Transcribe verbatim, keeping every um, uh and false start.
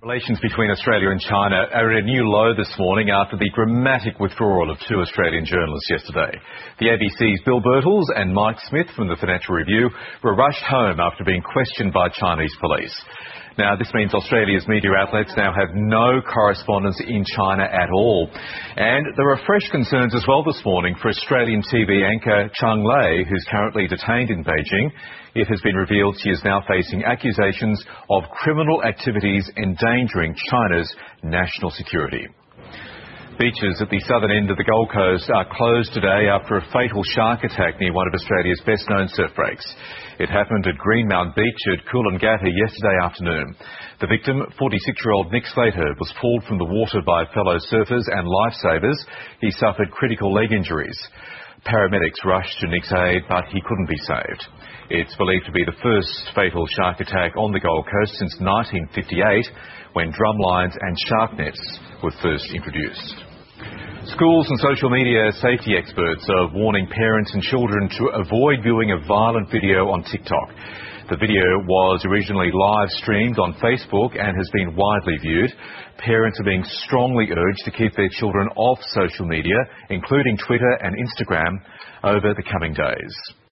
Relations between Australia and China are at a new low this morning after the dramatic withdrawal of two Australian journalists yesterday. The A B C's Bill Birtles and Mike Smith from the Financial Review were rushed home after being questioned by Chinese police. Now, this means Australia's media outlets now have no correspondents in China at all. And there are fresh concerns as well this morning for Australian T V anchor Chang Lei, who's currently detained in Beijing. It has been revealed she is now facing accusations of criminal activities endangering China's national security. Beaches at the southern end of the Gold Coast are closed today after a fatal shark attack near one of Australia's best-known surf breaks. It happened at Greenmount Beach at Coolangatta yesterday afternoon. The victim, forty-six-year-old Nick Slater, was pulled from the water by fellow surfers and lifesavers. He suffered critical leg injuries. Paramedics rushed to Nick's aid, but he couldn't be saved. It's believed to be the first fatal shark attack on the Gold Coast since nineteen fifty-eight, when drumlines and shark nets were first introduced. Schools and social media safety experts are warning parents and children to avoid viewing a violent video on TikTok. The video was originally live streamed on Facebook and has been widely viewed. Parents are being strongly urged to keep their children off social media, including Twitter and Instagram, over the coming days.